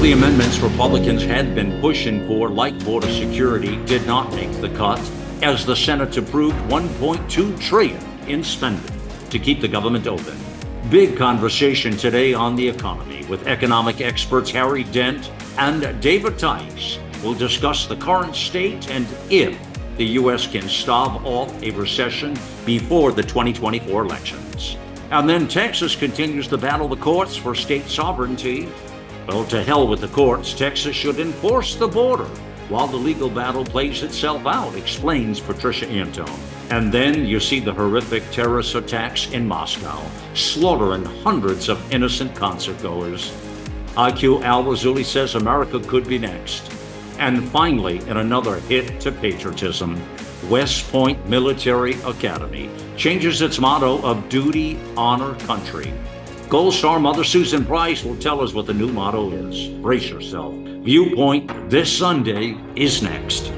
the amendments Republicans had been pushing for, like border security, did not make the cut, as the Senate approved $1.2 trillion in spending to keep the government open. Big conversation today on the economy with economic experts Harry Dent and David Tice. We'll discuss the current state and if the U.S. can stave off a recession before the 2024 elections. And then Texas continues to battle the courts for state sovereignty. Well, to hell with the courts. Texas should enforce the border while the legal battle plays itself out, explains Patricia Antone. And then you see the horrific terrorist attacks in Moscow, slaughtering hundreds of innocent concertgoers. IQ Al Rassooli says America could be next. And finally, in another hit to patriotism, West Point Military Academy changes its motto of duty, honor, country. Gold Star Mother Susan Price will tell us what the new motto is. Brace yourself. Viewpoint this Sunday is next.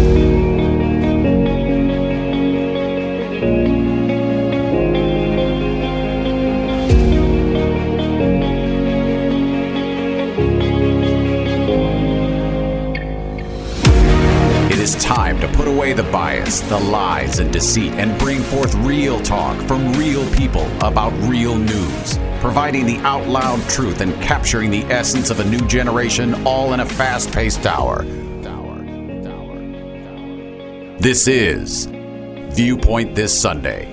It is time to put away the bias, the lies, and deceit, and bring forth real talk from real people about real news, providing the out loud truth and capturing the essence of a new generation, all in a fast-paced hour. This is Viewpoint This Sunday.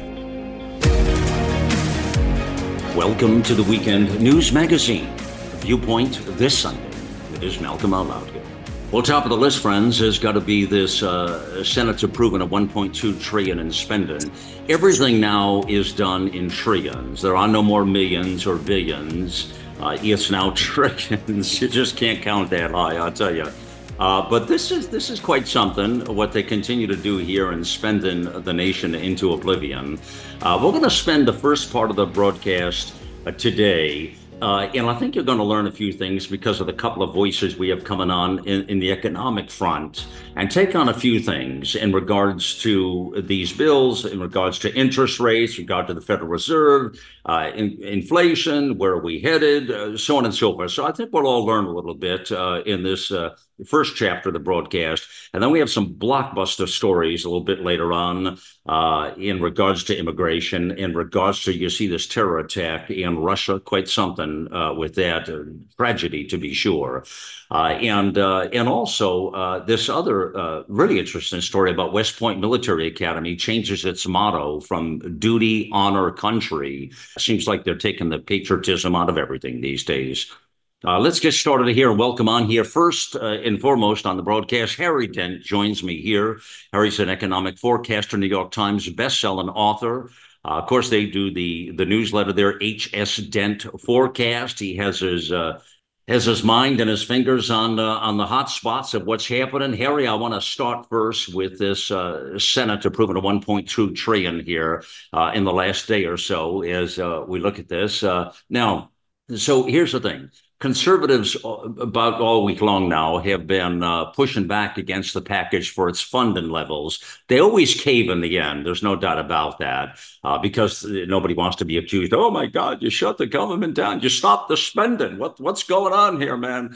Welcome to the Weekend News Magazine, Viewpoint This Sunday. It is Malcolm Out Loud here. Well, top of the list, friends, has got to be this Senate's approving of $1.2 trillion in spending. Everything now is done in trillions. There are no more millions or billions. It's now trillions. You just can't count that high, I'll tell you. But this is quite something, what they continue to do here in spending the nation into oblivion. We're going to spend the first part of the broadcast today. And I think you're going to learn a few things because of the couple of voices we have coming on in the economic front and take on a few things in regards to these bills, in regards to interest rates, regard to the Federal Reserve, inflation, where are we headed, so on and so forth. So I think we'll all learn a little bit in this first chapter of the broadcast. And then we have some blockbuster stories a little bit later on in regards to immigration, in regards to, you see this terror attack in Russia, quite something with that, tragedy to be sure. And also this other really interesting story about West Point Military Academy changes its motto from duty, honor, country. Seems like they're taking the patriotism out of everything these days. Let's get started here and welcome on here. First and foremost on the broadcast, Harry Dent joins me here. Harry's an economic forecaster, New York Times best-selling author. Of course, they do the newsletter there, HS Dent Forecast. He has his mind and his fingers on the hot spots of what's happening. Harry, I want to start first with this Senate approving a $1.2 trillion here in the last day or so as we look at this. Now, so here's the thing. Conservatives about all week long now have been pushing back against the package for its funding levels. They always cave in the end. There's no doubt about that because nobody wants to be accused. Oh, my God, you shut the government down. You stopped the spending. What's going on here, man?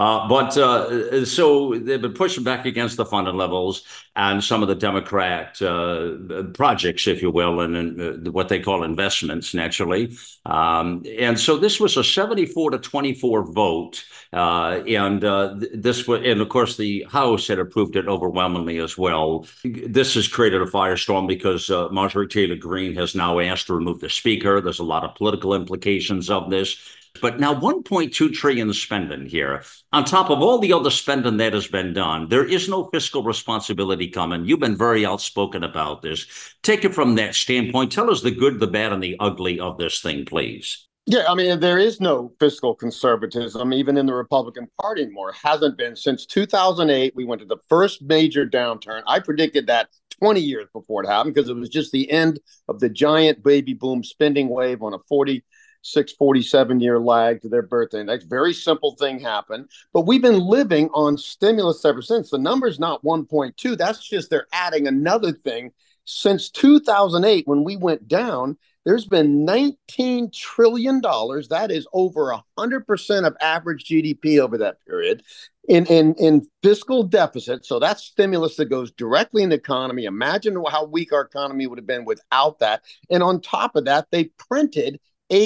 So they've been pushing back against the funding levels and some of the Democrat projects, if you will, and what they call investments, naturally. And so this was a 74-24 vote. And of course, the House had approved it overwhelmingly as well. This has created a firestorm because Marjorie Taylor Greene has now asked to remove the speaker. There's a lot of political implications of this. But now $1.2 trillion spending here. On top of all the other spending that has been done, there is no fiscal responsibility coming. You've been very outspoken about this. Take it from that standpoint. Tell us the good, the bad, and the ugly of this thing, please. Yeah, I mean, there is no fiscal conservatism, even in the Republican Party anymore. Hasn't been since 2008. We went to the first major downturn. I predicted that 20 years before it happened because it was just the end of the giant baby boom spending wave on a 47-year lag to their birthday index. Very simple thing happened. But we've been living on stimulus ever since. The number's not 1.2. That's just they're adding another thing. Since 2008, when we went down, There's been $19 trillion. That is over 100% of average GDP over that period in fiscal deficit. So that's stimulus that goes directly in the economy. Imagine how weak our economy would have been without that. And on top of that, they printed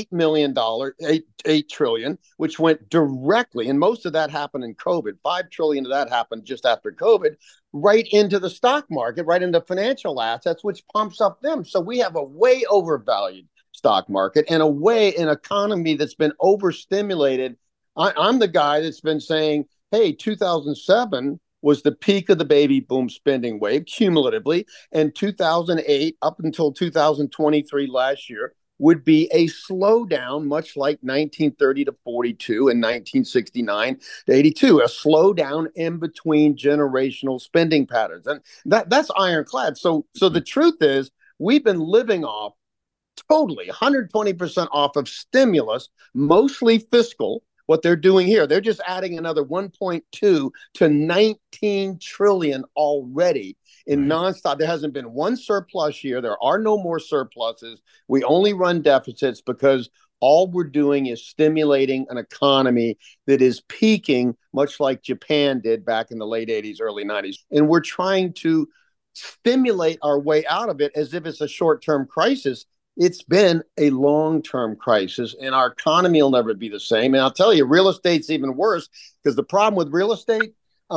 $8 trillion, which went directly, and most of that happened in COVID. $5 trillion of that happened just after COVID, right into the stock market, right into financial assets, which pumps up them. So we have a way overvalued stock market and an economy that's been overstimulated. I'm the guy that's been saying, hey, 2007 was the peak of the baby boom spending wave cumulatively, and 2008 up until 2023 last year would be a slowdown, much like 1930 to 42 and 1969 to 82, a slowdown in between generational spending patterns. And that's ironclad. So the truth is, we've been living off totally 120% off of stimulus, mostly fiscal. What they're doing here, they're just adding another 1.2 to 19 trillion already in nonstop. There hasn't been one surplus year. There are no more surpluses. We only run deficits because all we're doing is stimulating an economy that is peaking, much like Japan did back in the late 80s, early 90s. And we're trying to stimulate our way out of it as if it's a short-term crisis. It's been a long-term crisis, and our economy will never be the same. And I'll tell you, real estate's even worse, because the problem with real estate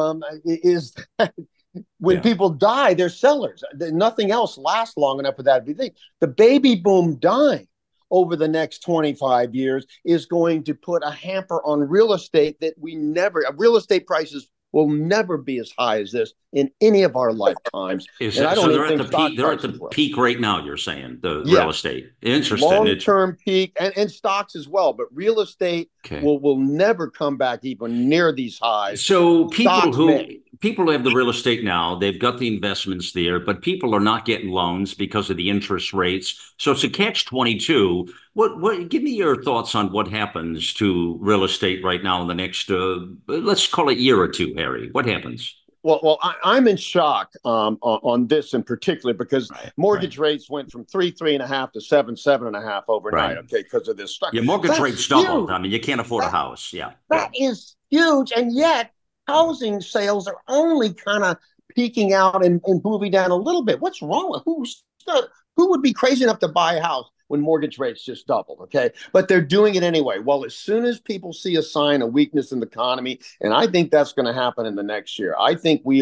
is that when people die, they're sellers. Nothing else lasts long enough for that to be. The baby boom dying over the next 25 years is going to put a hamper on real estate that real estate prices will never be as high as this in any of our lifetimes. They're at the peak right now, you're saying, real estate. Interesting. Long-term peak and stocks as well, but real estate will never come back even near these highs. So people who have the real estate now, they've got the investments there, but people are not getting loans because of the interest rates. So it's a catch-22. What? Give me your thoughts on what happens to real estate right now in the next, let's call it year or two, Harry. What happens? Well, I'm in shock on this in particular, because mortgage rates went from 3.5 to 7.5 overnight. Okay, because of this. Your mortgage rates doubled. I mean, you can't afford a house. Yeah, that is huge, and yet housing sales are only kind of peaking out and moving down a little bit. What's wrong with who would be crazy enough to buy a house when mortgage rates just doubled? Okay, but they're doing it anyway. Well, as soon as people see a sign of weakness in the economy, and I think that's going to happen in the next year. I think we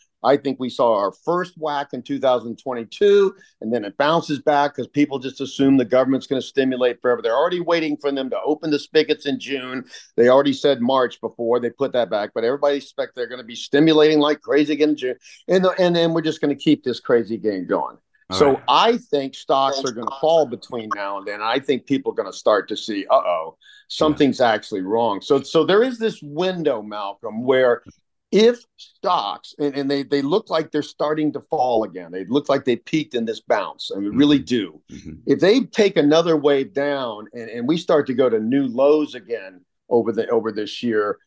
saw our first whack in 2022, and then it bounces back because people just assume the government's going to stimulate forever. They're already waiting for them to open the spigots in June. They already said March before they put that back, but everybody expects they're going to be stimulating like crazy again in June. And then we're just going to keep this crazy game going. So I think stocks are going to fall between now and then. I think people are going to start to see, something's actually wrong. So there is this window, Malcolm, where if stocks, and they look like they're starting to fall again, they look like they peaked in this bounce, and we really do. If they take another wave down and we start to go to new lows again over this year,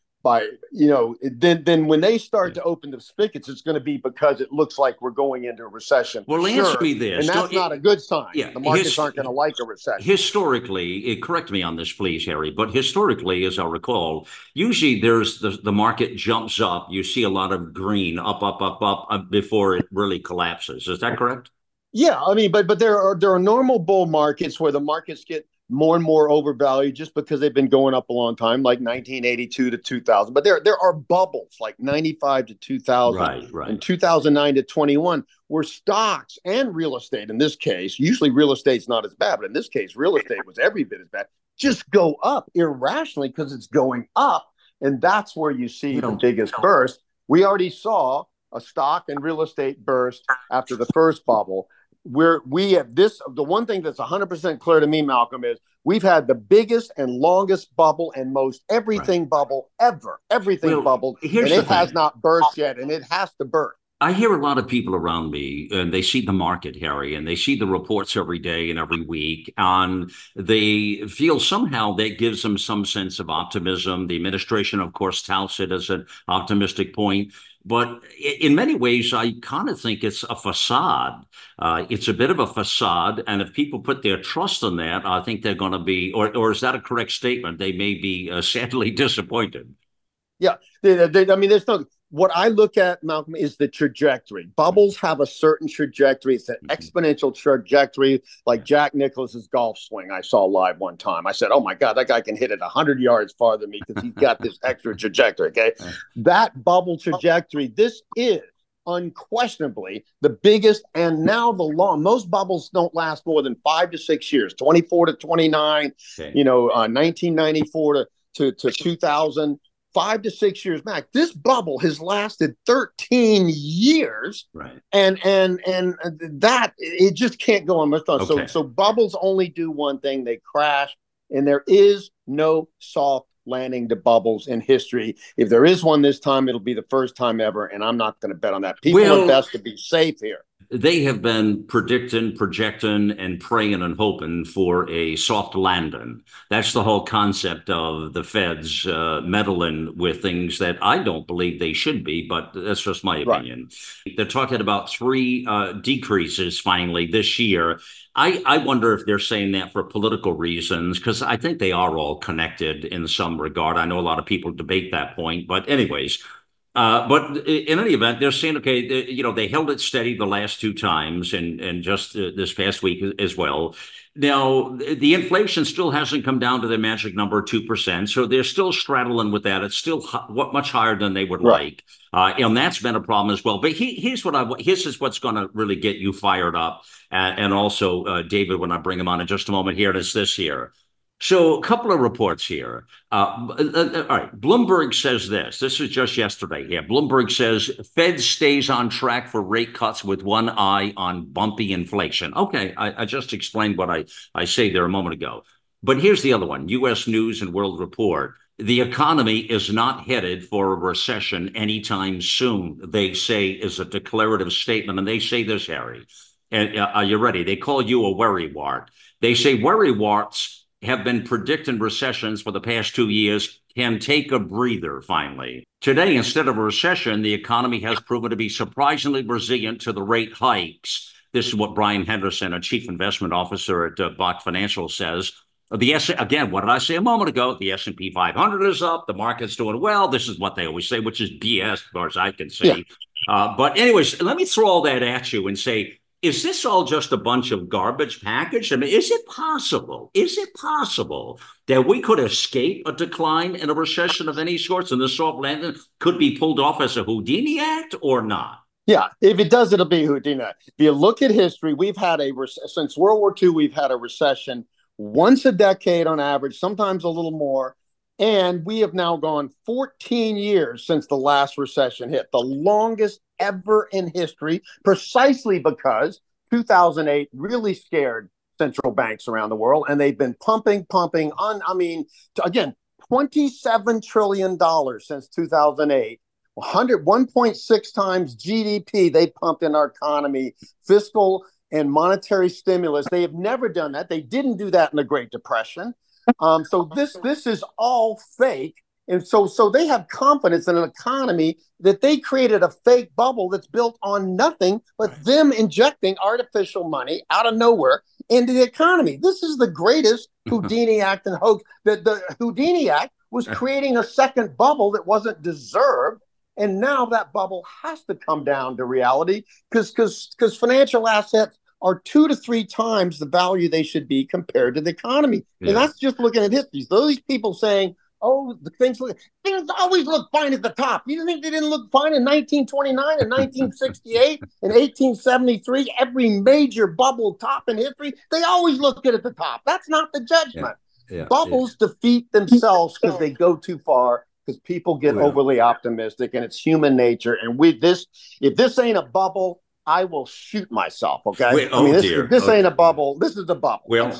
then when they start to open the spigots, it's going to be because it looks like we're going into a recession. Well, answer me this. And that's not a good sign. Yeah, the markets aren't going to like a recession. Historically, correct me on this, please, Harry, but historically, as I recall, usually there's the market jumps up. You see a lot of green up before it really collapses. Is that correct? Yeah, I mean, but there are normal bull markets where the markets get more and more overvalued just because they've been going up a long time, like 1982 to 2000. But there are bubbles like 95 to 2000 and 2009 to 21, where stocks and real estate, in this case, usually real estate's not as bad, but in this case, real estate was every bit as bad, just go up irrationally because it's going up. And that's where you see the biggest burst. We already saw a stock and real estate burst after the first bubble. The one thing that's 100% clear to me, Malcolm, is we've had the biggest and longest bubble and most everything bubble ever. Everything bubbled, and it has not burst yet, and it has to burst. I hear a lot of people around me, and they see the market, Harry, and they see the reports every day and every week, and they feel somehow that gives them some sense of optimism. The administration, of course, touts it as an optimistic point. But in many ways, I kind of think it's a facade. It's a bit of a facade. And if people put their trust in that, I think they're going to be, or is that a correct statement? They may be sadly disappointed. Yeah, I mean, there's no. What I look at, Malcolm, is the trajectory. Bubbles have a certain trajectory. It's an exponential trajectory, like Jack Nicklaus's golf swing I saw live one time. I said, "Oh my God, that guy can hit it 100 yards farther than me because he's got this extra trajectory." Okay, that bubble trajectory. This is unquestionably the biggest, and now the long. Most bubbles don't last more than 5 to 6 years. 24 to 29. Okay. 1994 to 2000. 5 to 6 years back. This bubble has lasted 13 years, right? And that it just can't go on. Okay. So bubbles only do one thing: they crash, and there is no soft landing to bubbles in history. If there is one this time, it'll be the first time ever, and I'm not going to bet on that. People are best to be safe here. They have been predicting, projecting, and praying and hoping for a soft landing. That's the whole concept of the feds meddling with things that I don't believe they should be, but that's just my opinion. Right. They're talking about 3 decreases finally this year. I wonder if they're saying that for political reasons, because I think they are all connected in some regard. I know a lot of people debate that point, but anyways. But in any event, they're saying, okay, they held it steady the last 2 times and just this past week as well. Now, the inflation still hasn't come down to the magic number 2%. So they're still straddling with that. It's still much higher than they would like. And that's been a problem as well. But here's what's going to really get you fired up. And also, David, when I bring him on in just a moment here, is this here. So a couple of reports here. All right. Bloomberg says this. This is just yesterday here. Bloomberg says Fed stays on track for rate cuts with one eye on bumpy inflation. Okay. I just explained what I say there a moment ago. But here's the other one. U.S. News and World Report. The economy is not headed for a recession anytime soon, they say, is a declarative statement. And they say this, Harry. And are you ready? They call you a worrywart. They say worrywarts have been predicting recessions for the past 2 years can take a breather finally. Today, instead of a recession, the economy has proven to be surprisingly resilient to the rate hikes. This is what Brian Henderson, a chief investment officer at Bach Financial, says. Again, what did I say a moment ago? The S&P 500 is up. The market's doing well. This is what they always say, which is BS, as far as I can see. Yeah. But anyways, let me throw all that at you and say, is this all just a bunch of garbage package? I mean, is it possible that we could escape a decline in a recession of any sorts and the soft landing could be pulled off as a Houdini act or not? Yeah, if it does, it'll be Houdini. If you look at history, we've had since World War II, we've had a recession once a decade on average, sometimes a little more. And we have now gone 14 years since the last recession hit, the longest ever in history, precisely because 2008 really scared central banks around the world. And they've been pumping again, $27 trillion since 2008, 1.6 times GDP they pumped in our economy, fiscal and monetary stimulus. They have never done that. They didn't do that in the Great Depression. So this is all fake. And so they have confidence in an economy that they created a fake bubble that's built on nothing but them injecting artificial money out of nowhere into the economy. This is the greatest Houdini act and hoax. The Houdini act was creating a second bubble that wasn't deserved. And now that bubble has to come down to reality because financial assets are 2 to 3 times the value they should be compared to the economy. Yeah. And that's just looking at history. So these people saying, oh, things always look fine at the top. You think they didn't look fine in 1929 and 1968 and 1873? Every major bubble top in history, they always look good at the top. That's not the judgment. Yeah. Bubbles defeat themselves because they go too far, because people get overly optimistic, and it's human nature. And if this ain't a bubble, I will shoot myself, okay? Wait, this ain't a bubble. This is a bubble. I'm sorry.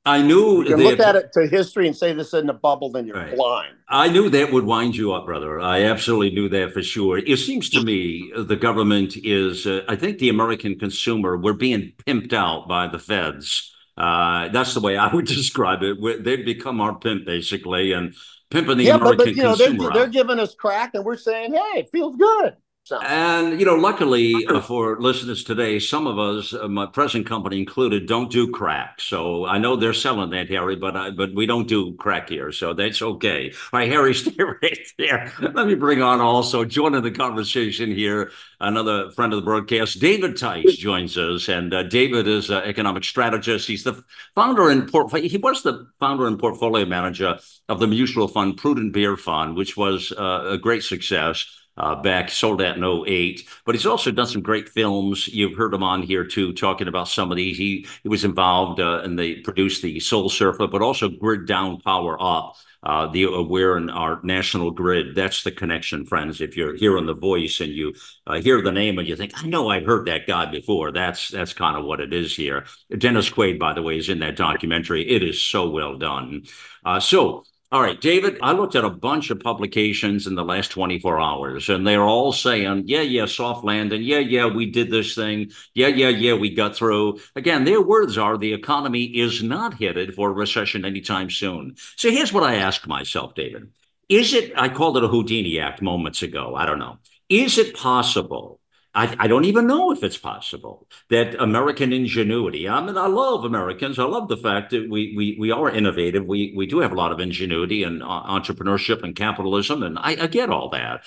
I If knew you can look at that. it to history and say this isn't a bubble, then you're Right. blind. I knew that would wind you up, brother. I absolutely knew that for sure. It seems to me the government is, I think the American consumer, we're being pimped out by the feds. That's the way I would describe it. They've become our pimp, basically, and pimping the Yeah, but American you know they're consumer they're out. giving us crack, and we're saying, hey, it feels good. Sounds like. And, luckily for listeners today, some of us, my present company included, don't do crack. So I know they're selling that, Harry, but we don't do crack here. So that's okay. All right, Harry, stay right there. Let me bring on also, joining the conversation here, another friend of the broadcast, David Tice joins us. And David is an economic strategist. He's the founder and he was the founder and portfolio manager of the mutual fund Prudent Beer Fund, which was a great success back, sold out in '08. But he's also done some great films. You've heard him on here too, talking about some of these. He was involved and they produced the Soul Surfer, but also Grid Down, Power Up. We're in our national grid. That's the connection, friends. If you're hearing the voice and you hear the name and you think, I know I've heard that guy before, that's kind of what it is here. Dennis Quaid, by the way, is in that documentary. It is so well done. So all right, David, I looked at a bunch of publications in the last 24 hours, and they're all saying, yeah, yeah, soft landing. Yeah, yeah, we did this thing. Yeah, yeah, yeah, we got through. Again, their words are the economy is not headed for a recession anytime soon. So here's what I ask myself, David. I called it a Houdini Act moments ago. I don't know. Is it possible? I don't even know if it's possible that American ingenuity. I mean, I love Americans. I love the fact that we are innovative. We do have a lot of ingenuity and entrepreneurship and capitalism, and I get all that.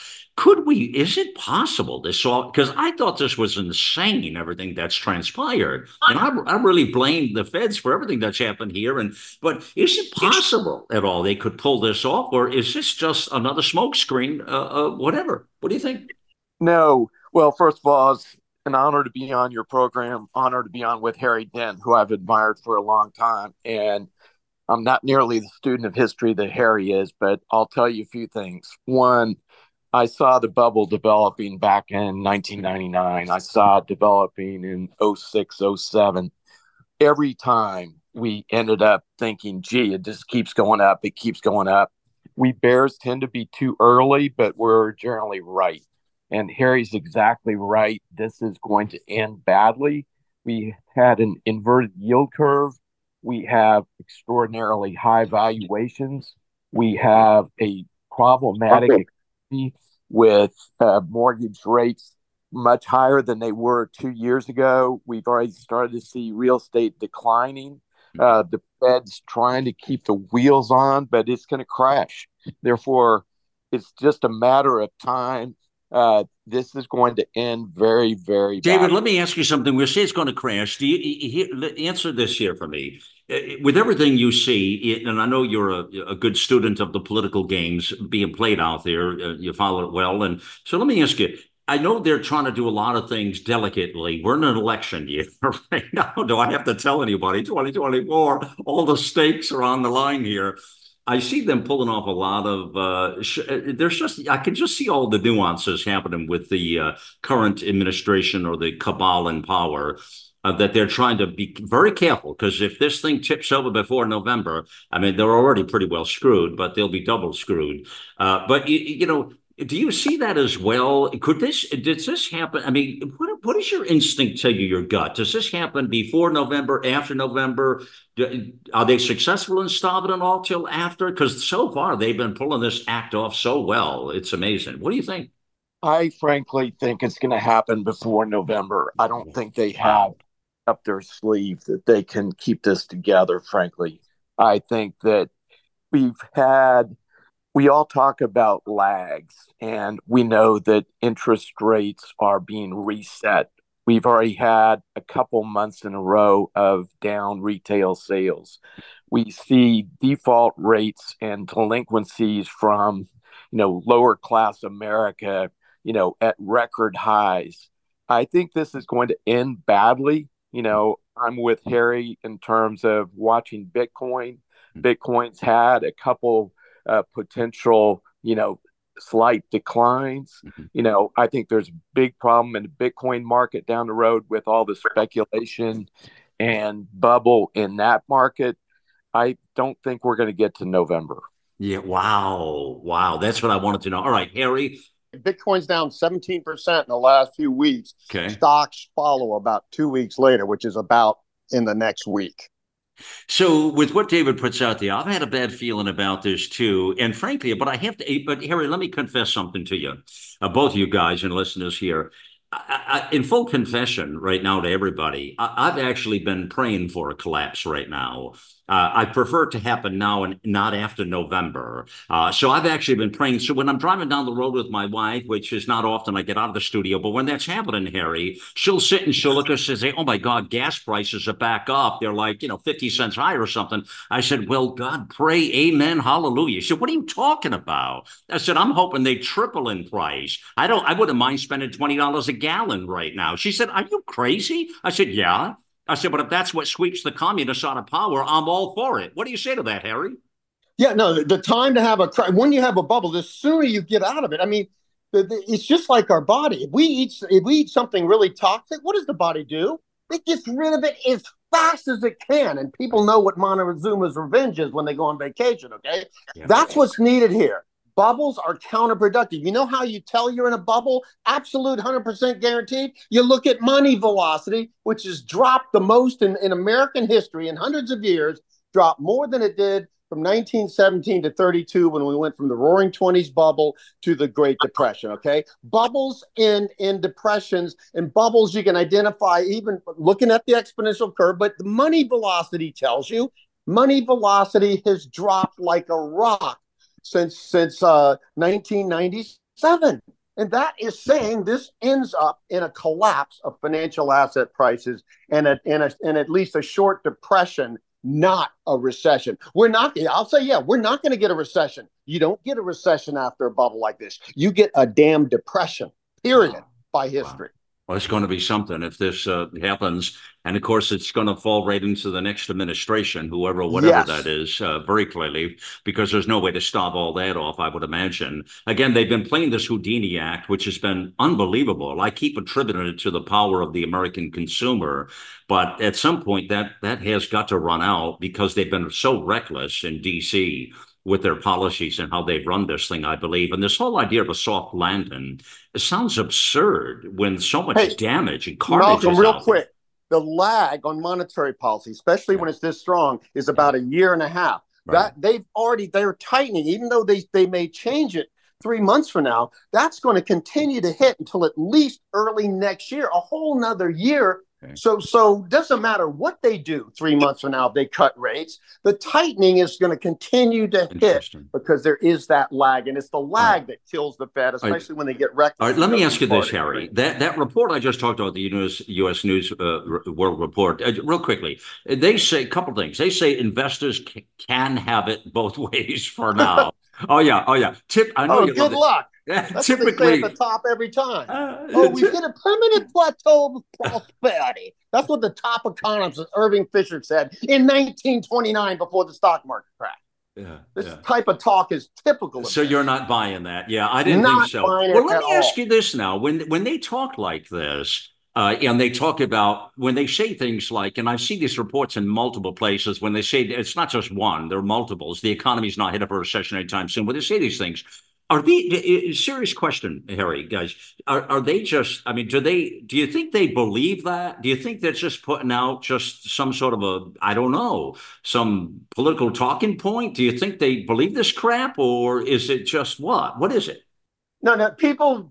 Is it possible this all? Because I thought this was insane, everything that's transpired, and I really blame the feds for everything that's happened here. But is it possible at all they could pull this off, or is this just another smokescreen? Whatever. What do you think? No. Well, first of all, it's an honor to be on your program, honor to be on with Harry Dent, who I've admired for a long time. And I'm not nearly the student of history that Harry is, but I'll tell you a few things. One, I saw the bubble developing back in 1999. I saw it developing in '06, '07. Every time we ended up thinking, gee, it just keeps going up. It keeps going up. We Bears tend to be too early, but we're generally right. And Harry's exactly right. This is going to end badly. We had an inverted yield curve. We have extraordinarily high valuations. We have a problematic Okay. economy with mortgage rates much higher than they were 2 years ago. We've already started to see real estate declining. The Fed's trying to keep the wheels on, but it's going to crash. Therefore, it's just a matter of time. This is going to end very, very David, badly. let me ask you something. We say it's going to crash. Answer this here for me? With everything you see, and I know you're a good student of the political games being played out there, you follow it well. And so let me ask you, I know they're trying to do a lot of things delicately. We're in an election year right now. Do I have to tell anybody? 2024, all the stakes are on the line here. I see them pulling off a lot of. There's just I can just see all the nuances happening with the current administration or the cabal in power. That they're trying to be very careful because if this thing tips over before November, I mean they're already pretty well screwed, but they'll be double screwed. But do you see that as well? Does this happen? I mean, what does your instinct tell you, your gut? Does this happen before November, after November? Are they successful in stopping it all till after? Because so far they've been pulling this act off so well. It's amazing. What do you think? I frankly think it's going to happen before November. I don't think they have Wow. up their sleeve that they can keep this together, frankly. I think that we've had, we all talk about lags, and we know that interest rates are being reset. We've already had a couple months in a row of down retail sales. We see default rates and delinquencies from, lower class America, at record highs. I think this is going to end badly. I'm with Harry in terms of watching Bitcoin. Bitcoin's had a couple potential, slight declines. I think there's a big problem in the Bitcoin market down the road with all the speculation and bubble in that market. I don't think we're going to get to November. Yeah. Wow. Wow. That's what I wanted to know. All right, Harry. Bitcoin's down 17% in the last few weeks. Okay. Stocks follow about 2 weeks later, which is about in the next week. So with what David puts out there, I've had a bad feeling about this too. And frankly, but Harry, let me confess something to you, both of you guys and listeners here. In full confession right now to everybody, I've actually been praying for a collapse right now. I prefer it to happen now and not after November. So I've actually been praying. So when I'm driving down the road with my wife, which is not often I get out of the studio, but when that's happening, Harry, she'll sit and she'll look at us and say, "Oh my God, gas prices are back up. They're like, 50 cents higher or something." I said, "Well, God, pray, amen, hallelujah." She said, "What are you talking about?" I said, "I'm hoping they triple in price. I wouldn't mind spending $20 a gallon right now." She said, "Are you crazy?" I said, "Yeah." I said, "But if that's what sweeps the communists out of power, I'm all for it." What do you say to that, Harry? Yeah, no, the time to have when you have a bubble, the sooner you get out of it. I mean, it's just like our body. If we eat something really toxic, what does the body do? It gets rid of it as fast as it can. And people know what Montezuma's revenge is when they go on vacation. Okay, Yeah. That's what's needed here. Bubbles are counterproductive. You know how you tell you're in a bubble? Absolute 100% guaranteed. You look at money velocity, which has dropped the most in American history in hundreds of years, dropped more than it did from 1917 to 32 when we went from the Roaring '20s bubble to the Great Depression. Okay, bubbles in depressions, and bubbles you can identify even looking at the exponential curve. But the money velocity tells you money velocity has dropped like a rock since 1997. And that is saying this ends up in a collapse of financial asset prices and at least a short depression, not a recession. I'll say, yeah, we're not going to get a recession. You don't get a recession after a bubble like this. You get a damn depression, period, Wow. by history. Wow. Well, it's going to be something if this happens. And of course, it's going to fall right into the next administration, whatever Yes. that is, very clearly, because there's no way to stop all that off, I would imagine. Again, they've been playing this Houdini act, which has been unbelievable. I keep attributing it to the power of the American consumer. But at some point, that has got to run out because they've been so reckless in D.C. with their policies and how they've run this thing, I believe. And this whole idea of a soft landing, it sounds absurd when so much damage and carnage Malcolm, is real out quick, the lag on monetary policy, especially when it's this strong, is about a year and a half. Right. They're tightening, even though they may change it 3 months from now. That's going to continue to hit until at least early next year, a whole nother year. Okay. So doesn't matter what they do 3 months from now if they cut rates. The tightening is going to continue to hit because there is that lag, and it's the lag that kills the Fed, especially when they get wrecked. All right, let me ask you this, Harry. That report I just talked about, the U.S. News World Report, real quickly, they say a couple things. They say investors can have it both ways for now. Oh yeah. I know. Good luck. That's typically what they say at the top every time. We hit a permanent plateau of prosperity. That's what the top economist Irving Fisher said in 1929 before the stock market crashed. This type of talk is typical of So this. You're not buying that. Yeah, I didn't think so. Well, let me ask you this now. When they talk like this, and they talk about when they say things like, and I've seen these reports in multiple places, when they say it's not just one, there are multiples. The economy's not headed for a recession anytime soon. When they say these things, serious question, Harry, guys, are they just, I mean, do you think they believe that? Do you think they're just putting out just some sort of I don't know, some political talking point? Do you think they believe this crap, or is it just what? What is it? No, people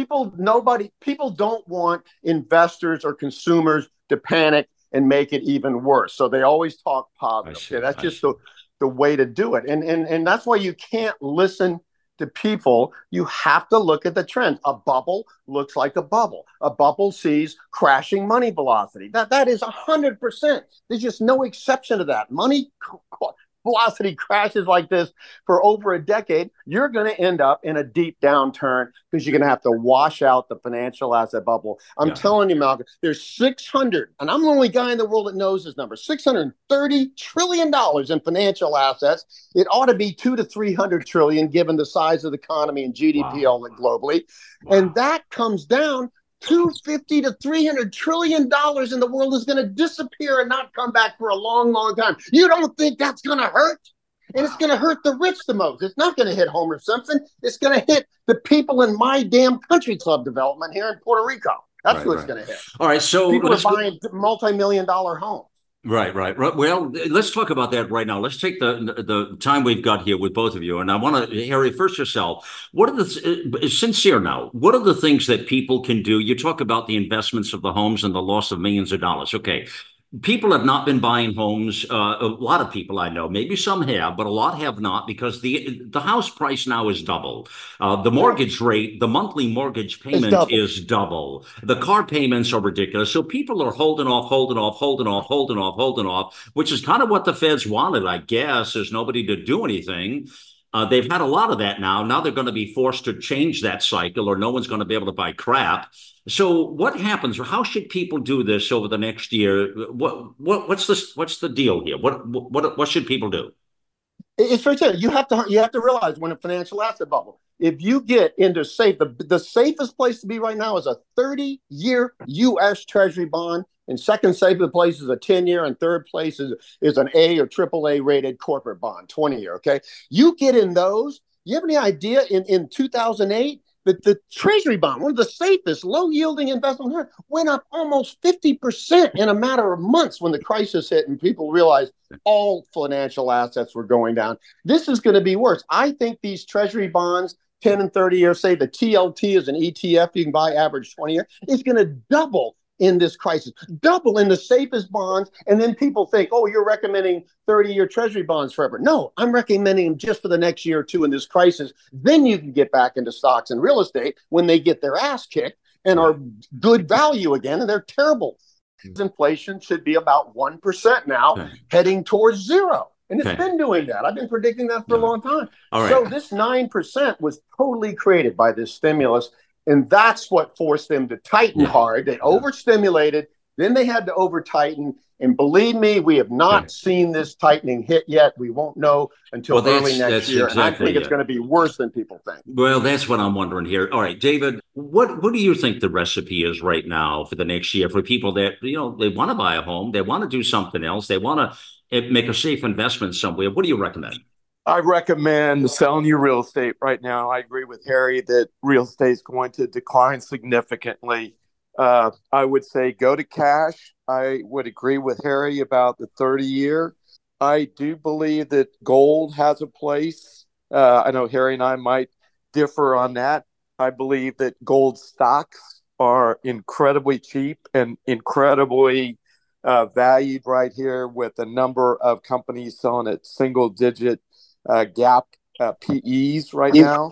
don't want investors or consumers to panic and make it even worse. So they always talk positive. Okay, that's just the way to do it. And that's why you can't listen to people. You have to look at the trends. A bubble looks like a bubble. A bubble sees crashing money velocity. That is 100%. There's just no exception to that. Money velocity crashes like this for over a decade, you're going to end up in a deep downturn because you're going to have to wash out the financial asset bubble. I'm telling you, Malcolm, there's 600, and I'm the only guy in the world that knows this number, $630 trillion in financial assets. It ought to be 200 to 300 trillion given the size of the economy and GDP all globally. And that comes down 250 to 300 trillion dollars in the world is going to disappear and not come back for a long, long time. You don't think that's going to hurt? And it's going to hurt the rich the most. It's not going to hit Homer Simpson. It's going to hit the people in my damn country club development here in Puerto Rico. That's what it's going to hit. All right, so people are buying multi-million-dollar homes. Right. Well, let's talk about that right now. Let's take the time we've got here with both of you. And I want to, Harry, first yourself, what are the, sincere now, what are the things that people can do? You talk about the investments of the homes and the loss of millions of dollars. Okay. People have not been buying homes. A lot of people I know, maybe some have, but a lot have not, because the house price now is double. The mortgage rate, the monthly mortgage payment is double. The car payments are ridiculous. So people are holding off, which is kind of what the Feds wanted, I guess. There's nobody to do anything. They've had a lot of that now. Now they're going to be forced to change that cycle, or no one's going to be able to buy crap. So what happens, or how should people do this over the next year? What's the deal here? What should people do? It's very simple. You have to realize, when a financial asset bubble, if you get into the safest place to be right now is a 30-year U.S. Treasury bond, and second safest place is a 10-year, and third place is an A or AAA rated corporate bond, 20-year. Okay, you get in those. You have any idea in 2008? The Treasury bond, one of the safest, low-yielding investments, went up almost 50% in a matter of months when the crisis hit and people realized all financial assets were going down. This is going to be worse. I think these Treasury bonds, 10 and 30 years, say the TLT is an ETF you can buy average 20 years, it's going to double in this crisis, double in the safest bonds. And then people think, oh, you're recommending 30-year Treasury bonds forever. No, I'm recommending them just for the next year or two in this crisis. Then you can get back into stocks and real estate when they get their ass kicked and are good value again, and they're terrible. Inflation should be about 1% now, heading towards zero. And it's been doing that. I've been predicting that for a long time. So this 9% was totally created by this stimulus. And that's what forced them to tighten hard. They overstimulated, then they had to over-tighten. And believe me, we have not seen this tightening hit yet. We won't know until early next year. Exactly, and I think it's going to be worse than people think. Well, that's what I'm wondering here. All right, David, what do you think the recipe is right now for the next year for people that, they want to buy a home, they want to do something else, they want to make a safe investment somewhere? What do you recommend? I recommend selling your real estate right now. I agree with Harry that real estate is going to decline significantly. I would say go to cash. I would agree with Harry about the 30-year. I do believe that gold has a place. I know Harry and I might differ on that. I believe that gold stocks are incredibly cheap and incredibly valued right here, with a number of companies selling at single-digit gap PEs right now,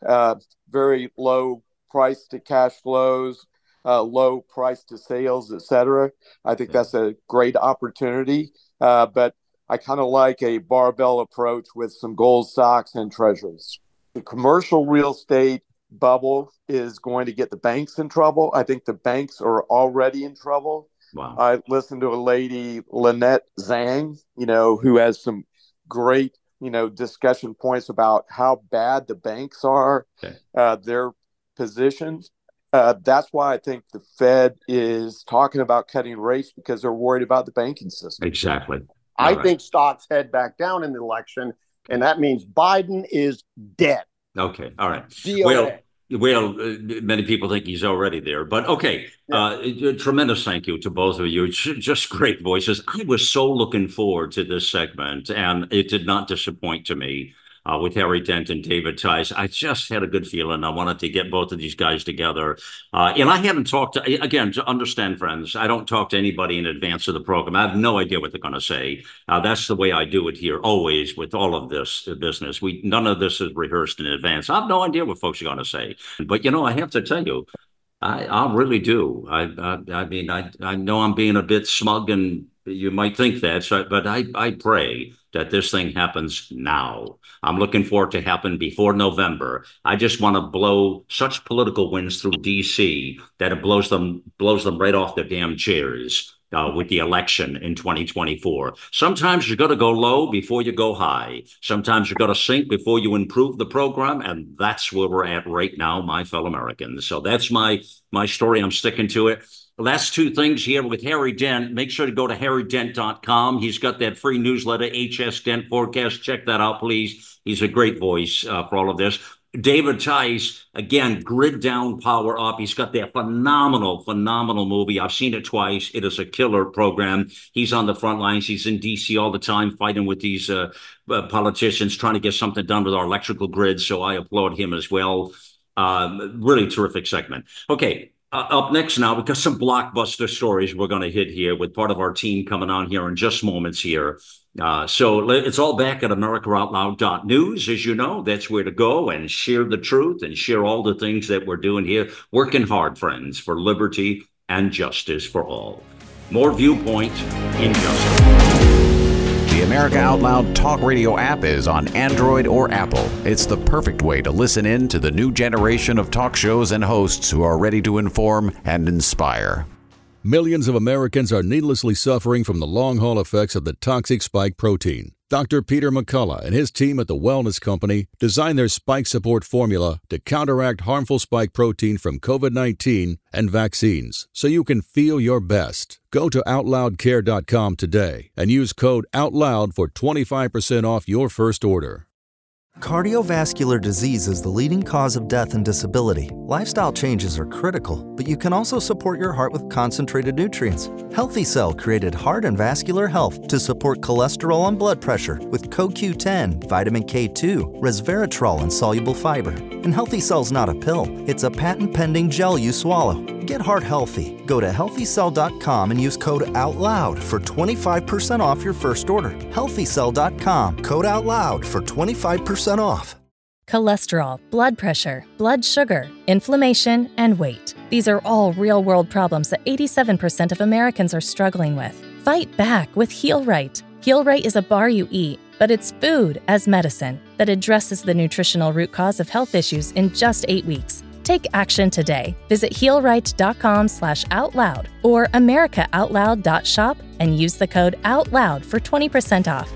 very low price to cash flows, low price to sales, etc. I think that's a great opportunity, but I kind of like a barbell approach with some gold stocks and treasuries. The commercial real estate bubble is going to get the banks in trouble. I think the banks are already in trouble. Wow. I listened to a lady, Lynette Zhang, who has some great discussion points about how bad the banks are, their positions. That's why I think the Fed is talking about cutting rates, because they're worried about the banking system. Exactly. I think stocks head back down in the election, and that means Biden is dead. Okay. All right. DOA. Well, many people think he's already there, but okay. Tremendous thank you to both of you. Just great voices. I was so looking forward to this segment, and it did not disappoint to me. With Harry Dent and David Tice, I just had a good feeling. I wanted to get both of these guys together. And I haven't talked to, again, to understand, friends, I don't talk to anybody in advance of the program. I have no idea what they're going to say. That's the way I do it here, always, with all of this business. None of this is rehearsed in advance. I have no idea what folks are going to say. But, I have to tell you, I really do. I mean, I know I'm being a bit smug, and you might think that, but I pray that this thing happens now. I'm looking for it to happen before November. I just want to blow such political winds through D.C. that it blows them right off their damn chairs. with the election in 2024. Sometimes you got to go low before you go high. Sometimes you got to sink before you improve the program, and that's where we're at right now, my fellow Americans. So that's my story. I'm sticking to it. Last two things here with Harry Dent. Make sure to go to harrydent.com. He's got that free newsletter, HS Dent Forecast. Check that out, please. He's a great voice for all of this. David Tice, again, Grid Down, Power Up. He's got that phenomenal movie. I've seen it twice. It is a killer program. He's on the front lines. He's in D.C. all the time fighting with these politicians, trying to get something done with our electrical grid. So I applaud him as well. Really terrific segment. Okay. Up next now, we've got some blockbuster stories we're going to hit here with part of our team coming on here in just moments here. So it's all back at AmericaOutloud.news. As you know, that's where to go and share the truth and share all the things that we're doing here. Working hard, friends, for liberty and justice for all. More Viewpoint in just a moment. The America Out Loud Talk Radio app is on Android or Apple. It's the perfect way to listen in to the new generation of talk shows and hosts who are ready to inform and inspire. Millions of Americans are needlessly suffering from the long-haul effects of the toxic spike protein. Dr. Peter McCullough and his team at the Wellness Company designed their spike support formula to counteract harmful spike protein from COVID-19 and vaccines so you can feel your best. Go to OutLoudCare.com today and use code OUTLOUD for 25% off your first order. Cardiovascular disease is the leading cause of death and disability. Lifestyle changes are critical, but you can also support your heart with concentrated nutrients. Healthy Cell created Heart and Vascular Health to support cholesterol and blood pressure with CoQ10, vitamin K2, resveratrol, and soluble fiber. And Healthy Cell's not a pill, it's a patent-pending gel you swallow. Get heart healthy. Go to HealthyCell.com and use code OUTLOUD for 25% off your first order. HealthyCell.com, code OUTLOUD for 25% off. Cholesterol, blood pressure, blood sugar, inflammation, and weight. These are all real-world problems that 87% of Americans are struggling with. Fight back with Heal Right. Heal Right is a bar you eat, but it's food as medicine that addresses the nutritional root cause of health issues in just 8 weeks. Take action today. Visit healright.com/outloud or americaoutloud.shop and use the code OUTLOUD for 20% off.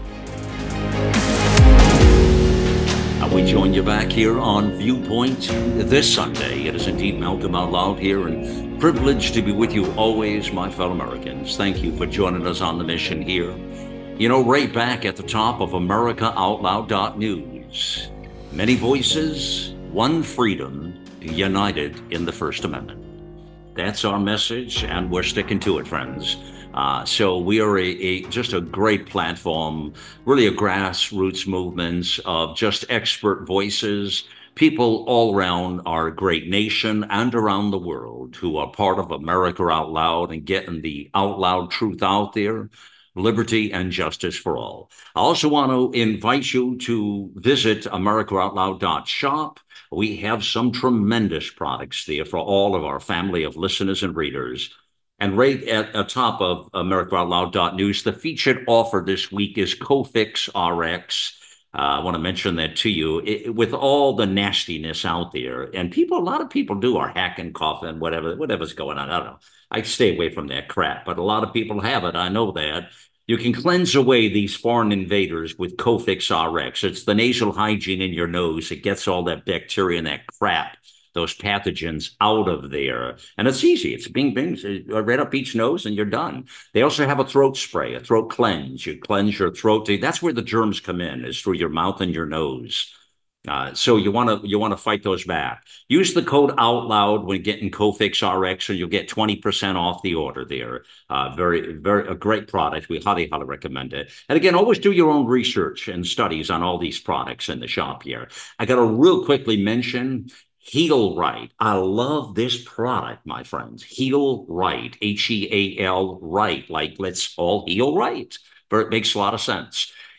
We join you back here on Viewpoint this Sunday. It is indeed Malcolm Out Loud here, and privileged to be with you always, my fellow Americans. Thank you for joining us on the mission here. You know, right back at the top of AmericaOutloud.news. Many voices, one freedom, united in the First Amendment. That's our message, and we're sticking to it, friends. So we are just a great platform, really a grassroots movement of just expert voices, people all around our great nation and around the world who are part of America Out Loud and getting the out loud truth out there. Liberty and justice for all. I also want to invite you to visit AmericaOutloud.shop. We have some tremendous products there for all of our family of listeners and readers. And right at the top of AmericaOutloud.news, the featured offer this week is Cofix RX. I want to mention that to you. With all the nastiness out there, and a lot of people are hacking, coughing, whatever's going on. I don't know. I stay away from that crap, but a lot of people have it. I know that. You can cleanse away these foreign invaders with Cofix RX. It's the nasal hygiene in your nose. It gets all that bacteria and that crap, those pathogens out of there. And it's easy. It's bing, right up each nose and you're done. They also have a throat spray, a throat cleanse. You cleanse your throat. That's where the germs come in, is through your mouth and your nose. So you want to fight those back. Use the code OUTLOUD when getting Cofix RX, and you'll get 20% off the order there. Very, very a great product. We highly recommend it. And again, always do your own research and studies on all these products in the shop here. I got to real quickly mention Heal Right. I love this product, my friends. Heal Right, HEAL right. Like, let's all heal right. But it makes a lot of sense.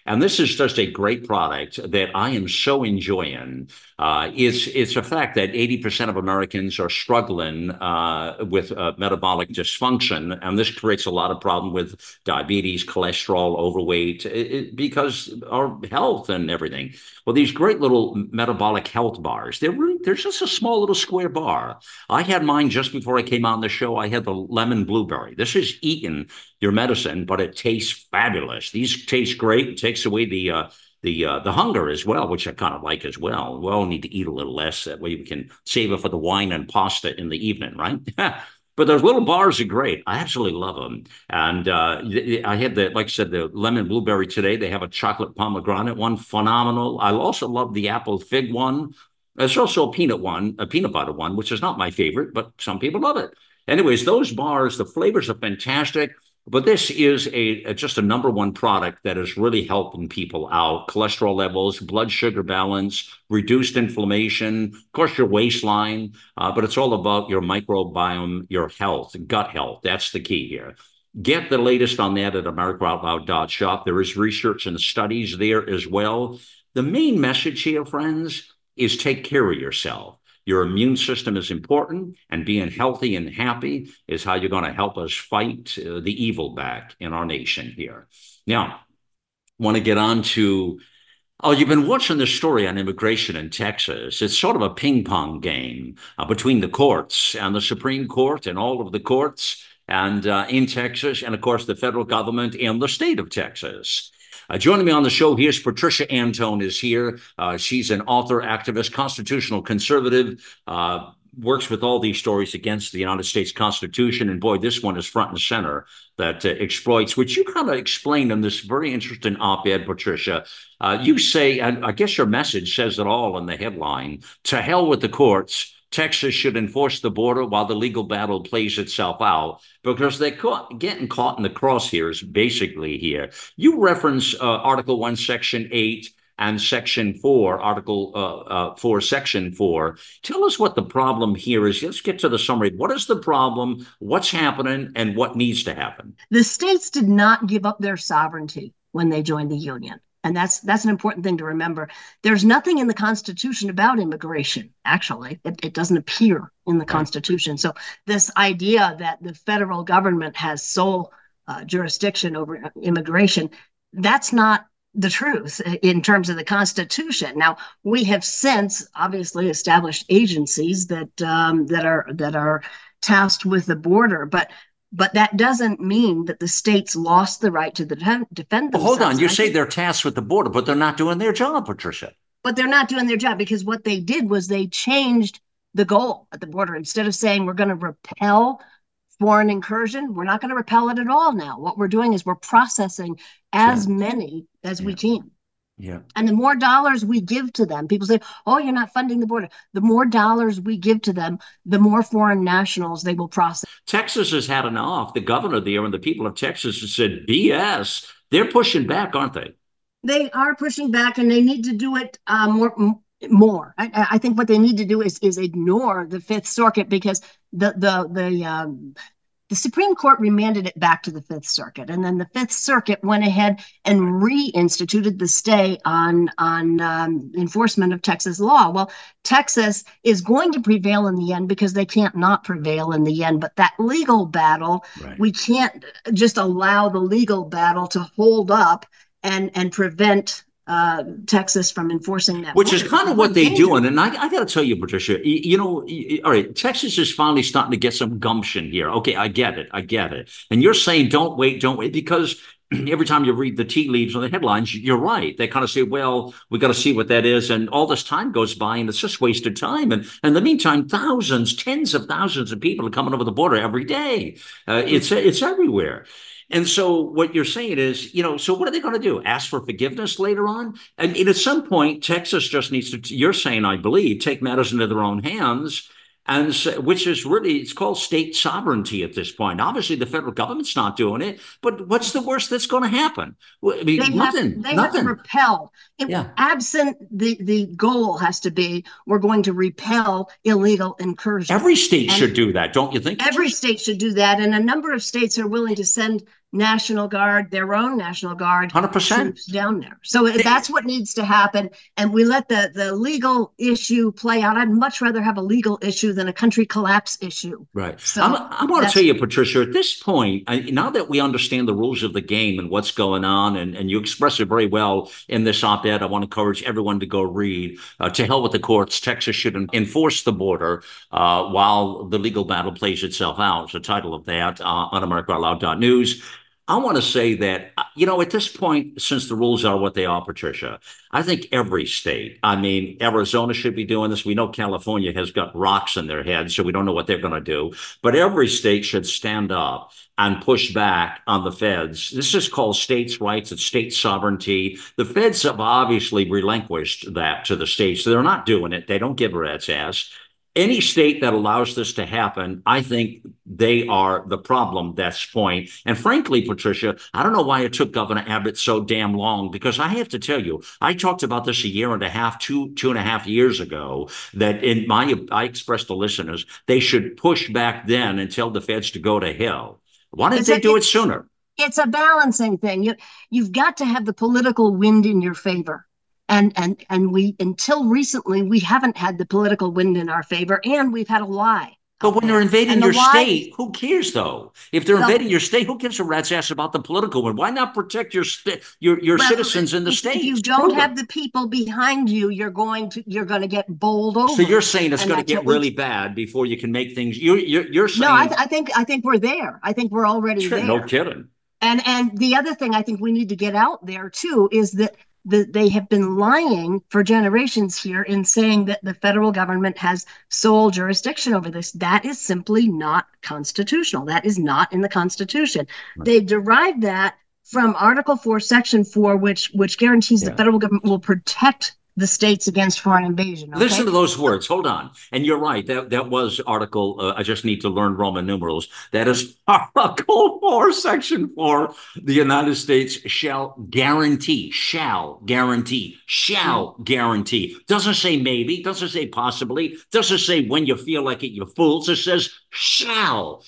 And this is just a great product that I am so enjoying. It's a fact that 80% of Americans are struggling with metabolic dysfunction, and this creates a lot of problem with diabetes, cholesterol, overweight, because our health and everything. Well, these great little metabolic health bars, they're just a small little square bar. I had mine just before I came on the show. I had the lemon blueberry. This is eating your medicine, but it tastes fabulous. These taste great. It takes away the hunger as well, which I kind of like as well. We all need to eat a little less. That way we can save it for the wine and pasta in the evening, right? But those little bars are great. I absolutely love them. And I had like I said, the lemon blueberry today. They have a chocolate pomegranate one, phenomenal. I also love the apple fig one. There's also a peanut butter one, which is not my favorite, but some people love it. Anyways, those bars, the flavors are fantastic. But this is just a number one product that is really helping people out. Cholesterol levels, blood sugar balance, reduced inflammation, of course, your waistline, but it's all about your microbiome, your health, gut health. That's the key here. Get the latest on that at AmericaOutloud.shop. There is research and studies there as well. The main message here, friends, is take care of yourself. Your immune system is important, and being healthy and happy is how you're going to help us fight the evil back in our nation here. Now, want to get on to, you've been watching this story on immigration in Texas. It's sort of a ping pong game between the courts and the Supreme Court and all of the courts and in Texas, and of course the federal government and the state of Texas. Joining me on the show, here's Patricia Antone is here. She's an author, activist, constitutional conservative, works with all these stories against the United States Constitution. And boy, this one is front and center that exploits, which you kind of explained in this very interesting op-ed, Patricia. You say, and I guess your message says it all in the headline, to hell with the courts. Texas should enforce the border while the legal battle plays itself out, because they're getting caught in the crosshairs, basically, here. You reference Article 1, Section 8 and Section 4, Article 4, Section 4. Tell us what the problem here is. Let's get to the summary. What is the problem? What's happening? And what needs to happen? The states did not give up their sovereignty when they joined the Union. And that's an important thing to remember. There's nothing in the Constitution about immigration, actually. It doesn't appear in the Constitution. So this idea that the federal government has sole jurisdiction over immigration, that's not the truth in terms of the Constitution. Now, we have since obviously established agencies that are tasked with the border, but that doesn't mean that the states lost the right to defend themselves. Well, hold on. You say they're tasked with the border, but they're not doing their job, Patricia. But they're not doing their job because what they did was they changed the goal at the border. Instead of saying we're going to repel foreign incursion, we're not going to repel it at all now. What we're doing is we're processing as many as we can. Yeah. And the more dollars we give to them, people say, oh, you're not funding the border. The more dollars we give to them, the more foreign nationals they will process. Texas has had enough. The governor there and the people of Texas have said, BS. They're pushing back, aren't they? They are pushing back, and they need to do it more. I think what they need to do is ignore the Fifth Circuit, because the Supreme Court remanded it back to the Fifth Circuit, and then the Fifth Circuit went ahead and reinstituted the stay on enforcement of Texas law. Well, Texas is going to prevail in the end because they can't not prevail in the end. But that legal battle, we can't just allow the legal battle to hold up and prevent Texas from enforcing that. Which is kind of what they do. And I got to tell you, Patricia, all right, Texas is finally starting to get some gumption here. Okay, I get it. And you're saying don't wait, because every time you read the tea leaves on the headlines, you're right. They kind of say, well, we got to see what that is. And all this time goes by and it's just wasted time. And in the meantime, tens of thousands of people are coming over the border every day. It's everywhere. And so what you're saying is, so what are they going to do? Ask for forgiveness later on? And at some point, Texas just needs to, you're saying, I believe, take matters into their own hands, and which is really, it's called state sovereignty at this point. Obviously, the federal government's not doing it, but what's the worst that's going to happen? I mean, nothing. They have to repel. Absent, the goal has to be, we're going to repel illegal incursion. Every state should do that, don't you think? Every state should do that, and a number of states are willing to send National Guard, their own National Guard 100%. troops down there. So that's what needs to happen. And we let the legal issue play out. I'd much rather have a legal issue than a country collapse issue. Right. So I want to tell you, Patricia, at this point, now that we understand the rules of the game and what's going on, and you express it very well in this op-ed, I want to encourage everyone to go read. To hell with the courts, Texas should enforce the border while the legal battle plays itself out. It's the title of that on AmericaOutloud.news. I want to say that, at this point, since the rules are what they are, Patricia, I think every state, Arizona should be doing this. We know California has got rocks in their heads, so we don't know what they're going to do. But every state should stand up and push back on the feds. This is called states' rights. It's state sovereignty. The feds have obviously relinquished that to the states. So they're not doing it. They don't give a rat's ass. Any state that allows this to happen, I think they are the problem at this point. And frankly, Patricia, I don't know why it took Governor Abbott so damn long, because I have to tell you, I talked about this a year and a half, two and a half years ago, that I expressed to listeners, they should push back then and tell the feds to go to hell. Why didn't they do it sooner? It's a balancing thing. You've got to have the political wind in your favor. And we, until recently, we haven't had the political wind in our favor, and we've had a lie. But when they're invading your state, who cares though? If they're invading your state, who gives a rat's ass about the political wind? Why not protect your citizens in the state? If you don't have the people behind you, you're going to get bowled over. So you're saying it's going to get really bad before you can make things. You're saying. No, I think we're there. I think we're already there. No kidding. And the other thing I think we need to get out there too is that they have been lying for generations here in saying that the federal government has sole jurisdiction over this. That is simply not constitutional. That is not in the Constitution. Right. They derived that from Article 4, Section 4, which guarantees the federal government will protect the states against foreign invasion. Okay? Listen to those words. Hold on. And you're right. That was Article, I just need to learn Roman numerals. That is Article 4, Section 4. The United States shall guarantee. Doesn't say maybe. Doesn't say possibly. Doesn't say when you feel like it, you fools. It says shall.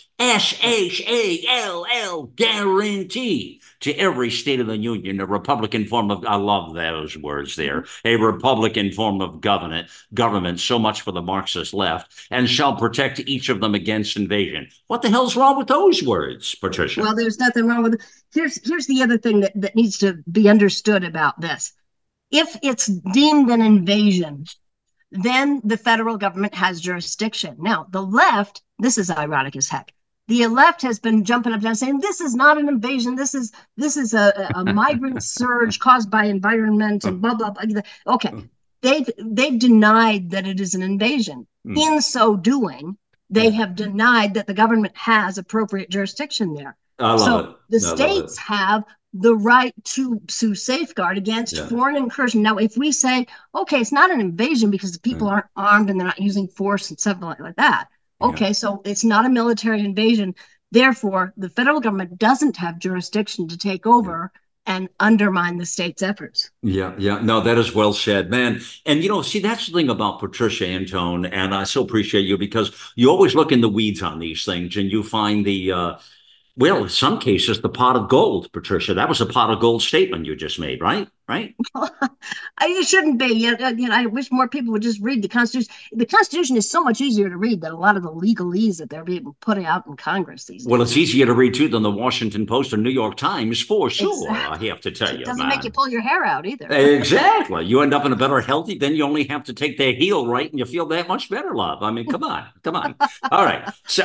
SHALL. Guarantee. To every state of the union, a Republican form of, I love those words there, a Republican form of government, so much for the Marxist left, and shall protect each of them against invasion. What the hell's wrong with those words, Patricia? Well, there's nothing wrong with it. Here's the other thing that needs to be understood about this. If it's deemed an invasion, then the federal government has jurisdiction. Now, the left, this is ironic as heck. The left has been jumping up and down saying this is not an invasion. This is a migrant surge caused by environment and blah blah blah. Okay, they've denied that it is an invasion. In so doing, they have denied that the government has appropriate jurisdiction there. The states have the right to safeguard against foreign incursion. Now, if we say, okay, it's not an invasion because the people aren't armed and they're not using force and stuff like that. Okay, so it's not a military invasion. Therefore, the federal government doesn't have jurisdiction to take over and undermine the state's efforts. Yeah. No, that is well said, man. And, see, that's the thing about Patricia Antone, and I so appreciate you because you always look in the weeds on these things and you find the, in some cases, the pot of gold, Patricia. That was a pot of gold statement you just made, right? Right? It shouldn't be. I wish more people would just read the Constitution. The Constitution is so much easier to read than a lot of the legalese that they're being put out in Congress these days. Well, it's easier to read, too, than the Washington Post or New York Times, for sure, exactly. I have to tell you. It doesn't make you pull your hair out, either. Exactly. You end up in a better healthy, then you only have to take their heel right, and you feel that much better, love. I mean, come on. All right. So...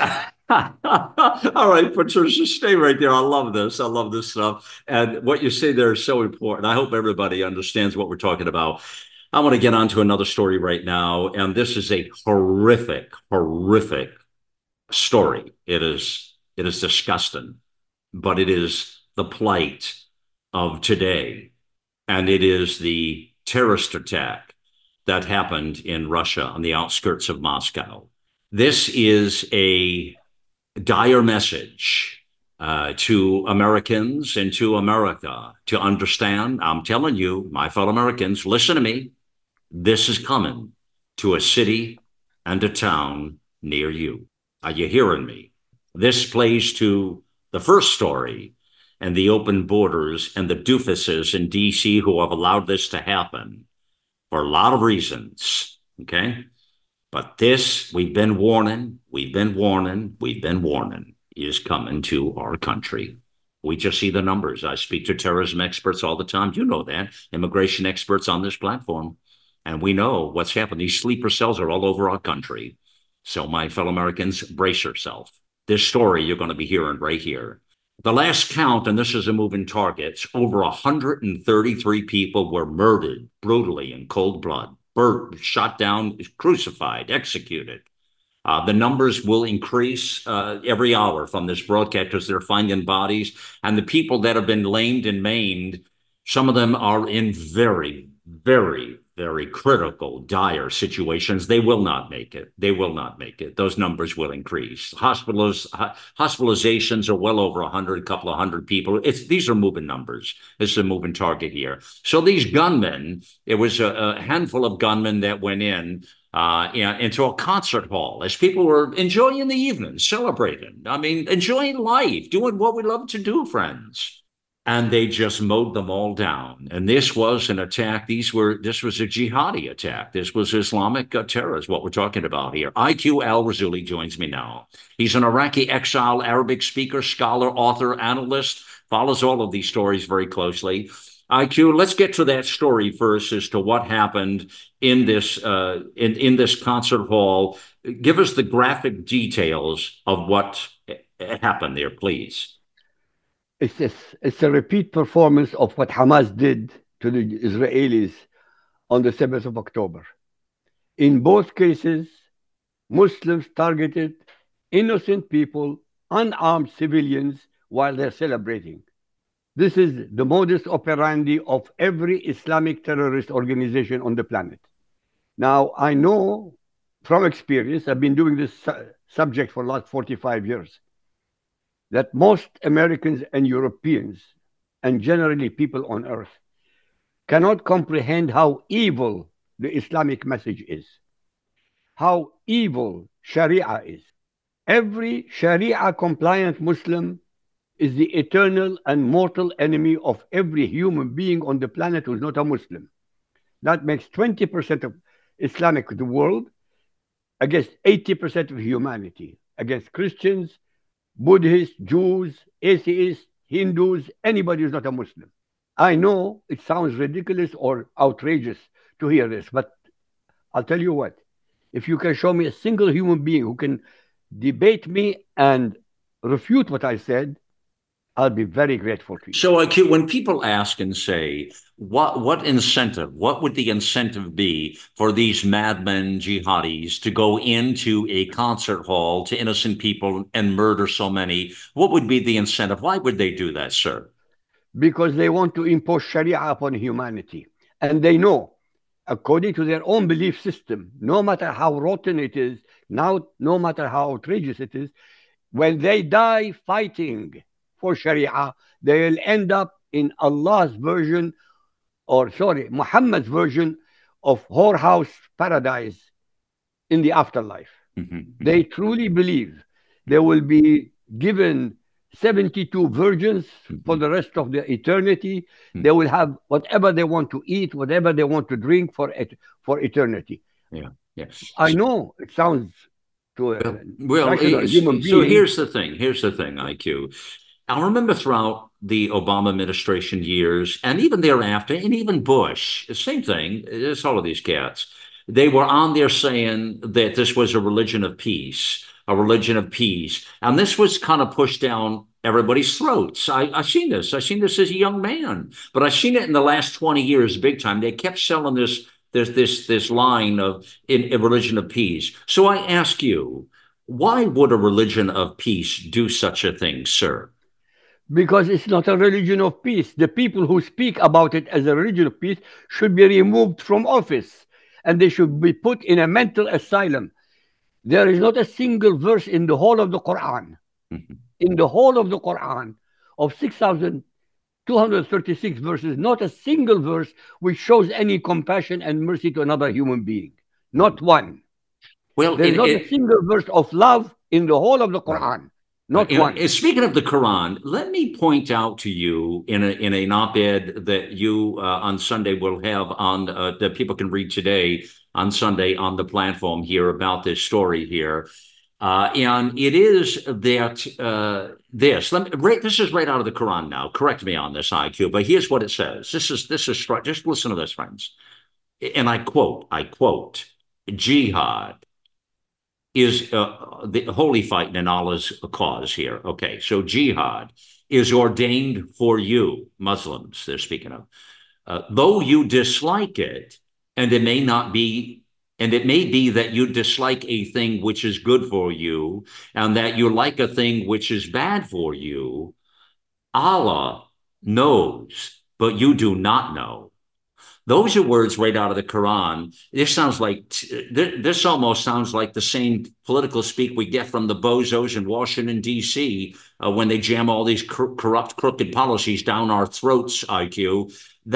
All right, Patricia, stay right there. I love this stuff. And what you say there is so important. I hope everybody understands what we're talking about. I want to get on to another story right now. And this is a horrific story. It is disgusting, but it is the plight of today. And it is the terrorist attack that happened in Russia on the outskirts of Moscow. This is a dire message to Americans and to America to understand. I'm telling you, my fellow Americans, listen to me. This is coming to a city and a town near you. Are you hearing me? This plays to the first story, and the open borders and the doofuses in D.C. who have allowed this to happen for a lot of reasons. Okay. But this, we've been warning, is coming to our country. We just see the numbers. I speak to terrorism experts all the time. You know that. Immigration experts on this platform. And we know what's happened. These sleeper cells are all over our country. So, my fellow Americans, brace yourself. This story you're going to be hearing right here. The last count, and this is a moving target, over 133 people were murdered brutally in cold blood, shot down, crucified, executed. The numbers will increase every hour from this broadcast because they're finding bodies. And the people that have been lamed and maimed, some of them are in very, very, very critical, dire situations. They will not make it. Those numbers will increase. Hospitalizations are well over 100, a couple of hundred people. These are moving numbers. This is a moving target here. So these gunmen, it was a handful of gunmen that went into a concert hall as people were enjoying the evening, celebrating. I mean, enjoying life, doing what we love to do, friends. And they just mowed them all down. And this was an attack. This was a jihadi attack. This was Islamic terror is what we're talking about here. IQ Al-Rassooli joins me now. He's an Iraqi exile, Arabic speaker, scholar, author, analyst, follows all of these stories very closely. IQ, let's get to that story first as to what happened in this concert hall. Give us the graphic details of what happened there, please. It's a repeat performance of what Hamas did to the Israelis on the 7th of October. In both cases, Muslims targeted innocent people, unarmed civilians, while they're celebrating. This is the modus operandi of every Islamic terrorist organization on the planet. Now, I know from experience, I've been doing this subject for the last 45 years, that most Americans and Europeans, and generally people on earth, cannot comprehend how evil the Islamic message is, how evil Sharia is. Every Sharia-compliant Muslim is the eternal and mortal enemy of every human being on the planet who is not a Muslim. That makes 20% of Islamic the world against 80% of humanity, against Christians, Buddhists, Jews, atheists, Hindus, anybody who's not a Muslim. I know it sounds ridiculous or outrageous to hear this, but I'll tell you what. If you can show me a single human being who can debate me and refute what I said, I'll be very grateful to you. So, when people ask and say, what would the incentive be for these madmen jihadis to go into a concert hall to innocent people and murder so many? What would be the incentive? Why would they do that, sir? Because they want to impose Sharia upon humanity. And they know, according to their own belief system, no matter how rotten it is, no matter how outrageous it is, when they die fighting for Sharia, they will end up in Muhammad's version of whorehouse paradise in the afterlife. Mm-hmm. They truly believe they will be given 72 virgins for the rest of their eternity. They will have whatever they want to eat, whatever they want to drink for eternity. Yeah, yes. I know it sounds to a human being. So here's the thing, IQ. I remember throughout the Obama administration years, and even thereafter, and even Bush, the same thing, it's all of these cats. They were on there saying that this was a religion of peace. And this was kind of pushed down everybody's throats. I've seen this. I've seen this as a young man, but I've seen it in the last 20 years, big time. They kept selling this line of a religion of peace. So I ask you, why would a religion of peace do such a thing, sir? Because it's not a religion of peace. The people who speak about it as a religion of peace should be removed from office and they should be put in a mental asylum. There is not a single verse in the whole of the Quran, of 6,236 verses, not a single verse which shows any compassion and mercy to another human being. Not one. Well, there's not a single verse of love in the whole of the Quran. not one. Speaking of the Quran, let me point out to you in an op-ed that you on Sunday will have on that people can read today on Sunday on the platform here about this story here. And it is that this is right out of the Quran now. Correct me on this, IQ, but here's what it says. This is just listen to this, friends. And I quote, jihad is the holy fight in Allah's cause here. Okay, so jihad is ordained for you, Muslims, they're speaking of. Though you dislike it, and it may be that you dislike a thing which is good for you, and that you like a thing which is bad for you, Allah knows, but you do not know. Those are words right out of the Quran. This almost sounds like the same political speak we get from the bozos in Washington, D.C. When they jam all these corrupt, crooked policies down our throats, IQ.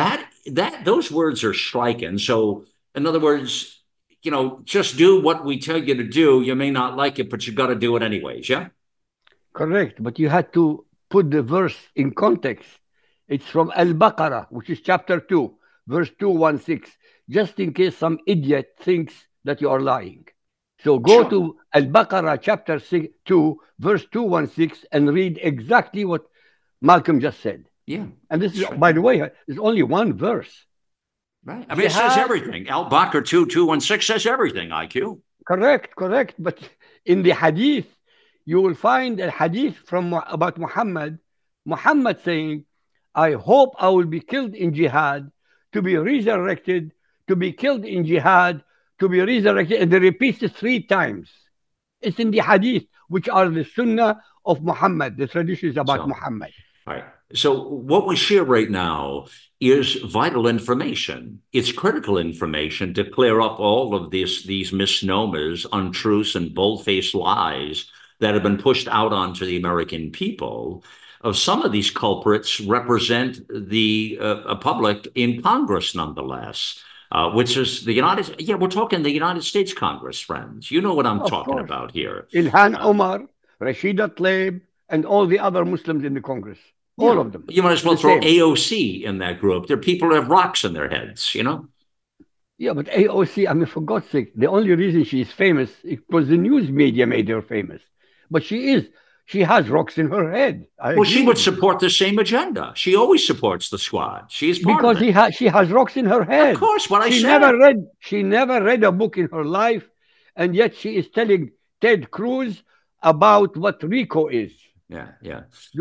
Those words are striking. So, in other words, just do what we tell you to do. You may not like it, but you got to do it anyways, yeah? Correct. But you had to put the verse in context. It's from Al-Baqarah, which is chapter 2. Verse 216, just in case some idiot thinks that you are lying. So go to Al-Baqarah chapter 2, verse 216, and read exactly what Malcolm just said. Yeah. And this is, by the way, it's only one verse. Right. I mean, it says everything. Al-Baqarah 2:216 says everything, IQ. Correct. But in the hadith, you will find a hadith about Muhammad saying, I hope I will be killed in jihad, to be resurrected, to be killed in jihad, to be resurrected, and he repeats it 3 times. It's in the hadith, which are the sunnah of Muhammad, the traditions about Muhammad. All right. So what we share right now is vital information. It's critical information to clear up all of these misnomers, untruths, and bold-faced lies that have been pushed out onto the American people. Some of these culprits represent the public in Congress, nonetheless, which is the we're talking the United States Congress, friends. You know what I'm talking about here. Ilhan Omar, Rashida Tlaib, and all the other Muslims in the Congress. All of them. You might as well throw AOC in that group. There are people who have rocks in their heads, Yeah, but AOC, I mean, for God's sake, the only reason she is famous is because the news media made her famous. But she has rocks in her head. She would support the same agenda. She always supports the squad. She's because she has rocks in her head. Of course, what I said. She never read a book in her life, and yet she is telling Ted Cruz about what RICO is. Yeah.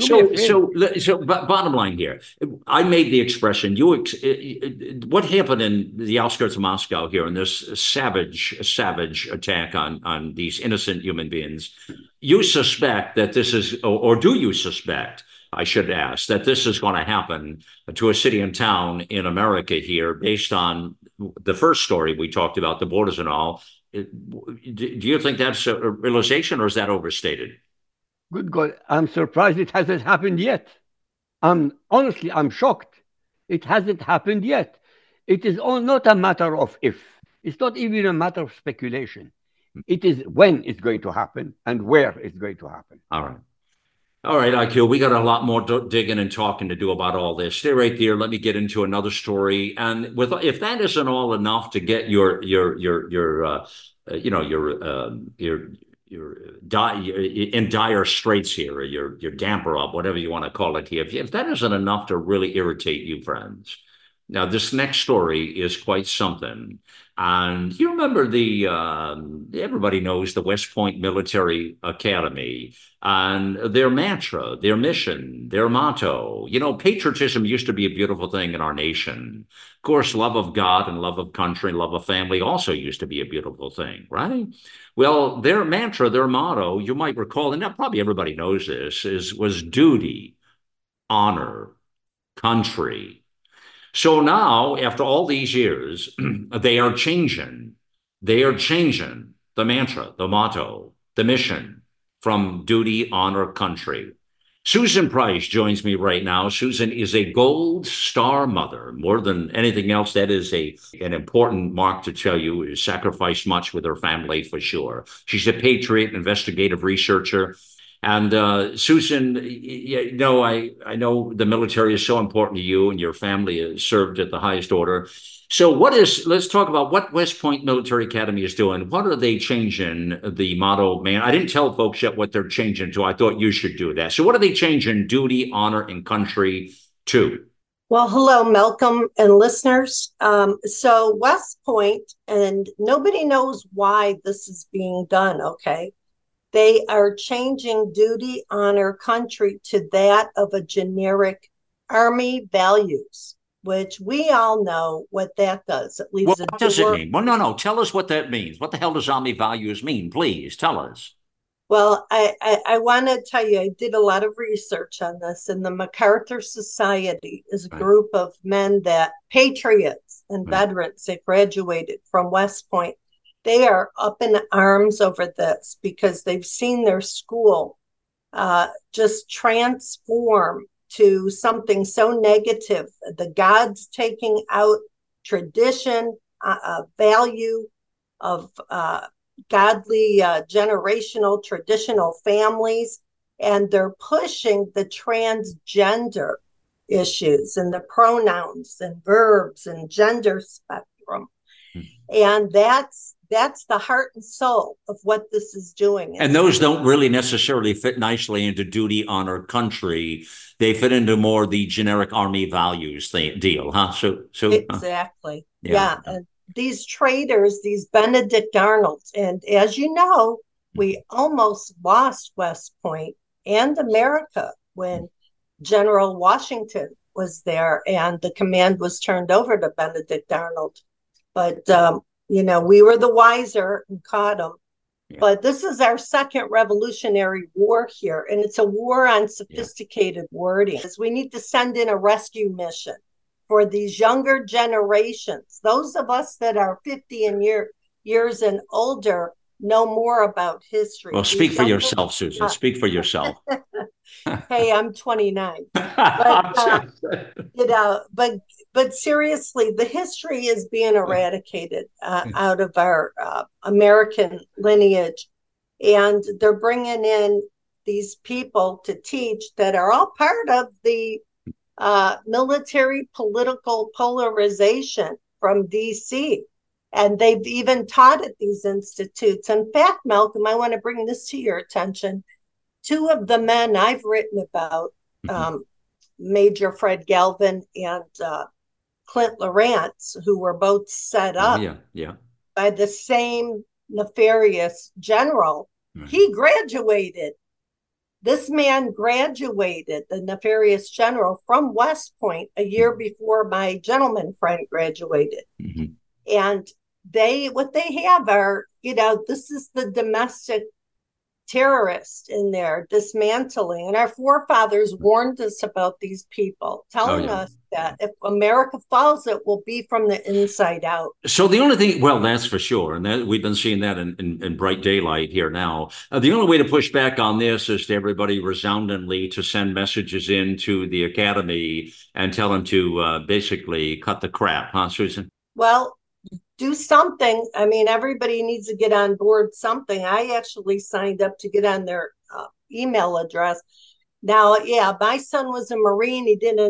So, bottom line here, I made the expression. What happened in the outskirts of Moscow here in this savage attack on these innocent human beings? You suspect that this is, or do you suspect? I should ask that this is going to happen to a city and town in America here, based on the first story we talked about, the borders and all. Do you think that's a realization, or is that overstated? Good God, I'm surprised it hasn't happened yet. Honestly, I'm shocked. It hasn't happened yet. It is not a matter of if. It's not even a matter of speculation. It is when it's going to happen and where it's going to happen. All right, IQ, we got a lot more digging and talking to do about all this. Stay right there. Let me get into another story. And if that isn't all enough to get you're in dire straits here, or your damper up, whatever you want to call it here. If that isn't enough to really irritate you, friends. Now, this next story is quite something. And you remember everybody knows the West Point Military Academy and their mantra, their mission, their motto. Patriotism used to be a beautiful thing in our nation. Of course, love of God and love of country, love of family also used to be a beautiful thing, right? Well, their mantra, their motto, you might recall, and now probably everybody knows this, was duty, honor, country. So now, after all these years, they are changing the mantra, the motto, the mission from duty, honor, country. Susan Price joins me right now. Susan is a Gold Star mother. More than anything else, that is an important mark to tell you. Sacrificed much with her family, for sure. She's a patriot, investigative researcher, And Susan, I know the military is so important to you, and your family has served at the highest order. So let's talk about what West Point Military Academy is doing. What are they changing the motto, man? I didn't tell folks yet what they're changing to. I thought you should do that. So what are they changing duty, honor, and country to? Well, hello, Malcolm and listeners. So West Point, and nobody knows why this is being done, okay? They are changing duty, honor, country to that of a generic Army values, which we all know what that does. It leaves What does it mean? Well, no. Tell us what that means. What the hell does Army values mean? Please tell us. Well, I want to tell you, I did a lot of research on this, and the MacArthur Society is a group of men that patriots and veterans that graduated from West Point. They are up in arms over this because they've seen their school just transform to something so negative. The gods taking out tradition, value of godly, generational, traditional families, and they're pushing the transgender issues and the pronouns and verbs and gender spectrum. And that's the heart and soul of what this is doing. And those don't really necessarily fit nicely into duty, honor, country. They fit into more the generic Army values deal, huh? So exactly. Yeah. And these traitors, these Benedict Arnolds, and as you know, we almost lost West Point and America when General Washington was there and the command was turned over to Benedict Arnold. But, we were the wiser and caught them. Yeah. But this is our second Revolutionary War here, and it's a war on sophisticated wording. We need to send in a rescue mission for these younger generations. Those of us that are 50 and years and older know more about history. Well, speak for yourself, Susan. Speak for yourself. Hey, I'm 29. But seriously, the history is being eradicated out of our American lineage. And they're bringing in these people to teach that are all part of the military political polarization from DC. And they've even taught at these institutes. In fact, Malcolm, I want to bring this to your attention. Two of the men I've written about, Major Fred Galvin and Clint Lawrence, who were both set up by the same nefarious general, he graduated. This man graduated, the nefarious general, from West Point a year before my gentleman friend graduated. And what they have are, this is the domestic terrorist in there dismantling. And our forefathers warned us about these people, telling us that if America falls, it will be from the inside out. So the only thing, well, that's for sure. And we've been seeing that in bright daylight here now. The only way to push back on this is to everybody resoundingly to send messages into the academy and tell them to basically cut the crap, huh, Susan? Well, do something. I mean, everybody needs to get on board something. I actually signed up to get on their email address. Now, my son was a Marine.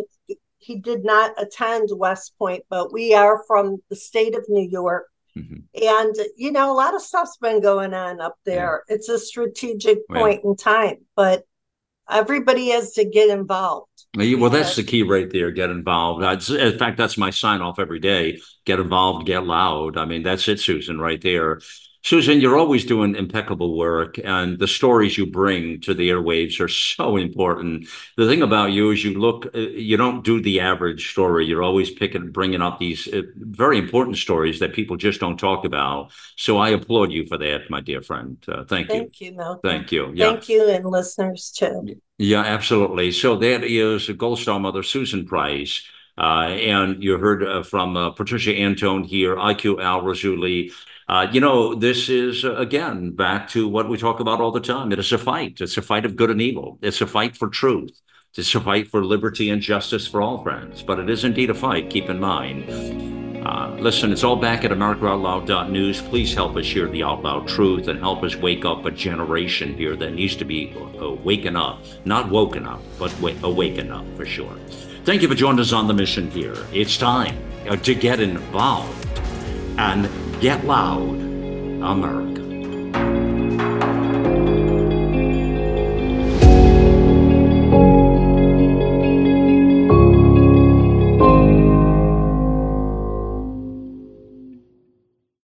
He did not attend West Point, but we are from the state of New York. And, a lot of stuff's been going on up there. It's a strategic point in time, but everybody has to get involved. Well, that's the key right there. Get involved. In fact, that's my sign off every day. Get involved, get loud. I mean, that's it, Susan, right there. Susan, you're always doing impeccable work, and the stories you bring to the airwaves are so important. The thing about you is you don't do the average story. You're always bringing up these very important stories that people just don't talk about. So I applaud you for that, my dear friend. Thank you. Thank you, Malcolm. Thank you. Yeah. Thank you, and listeners too. Yeah, absolutely. So that is Gold Star Mother Susan Price. And you heard from Patricia Antone here, IQ Al Rassouli. This is, again, back to what we talk about all the time. It is a fight. It's a fight of good and evil. It's a fight for truth. It's a fight for liberty and justice for all, friends. But it is indeed a fight, keep in mind. Listen, it's all back at AmericaOutloud.news. Please help us share the out loud truth and help us wake up a generation here that needs to be waken up. Not woken up, but awaken up for sure. Thank you for joining us on the mission here. It's time to get involved and get loud, America.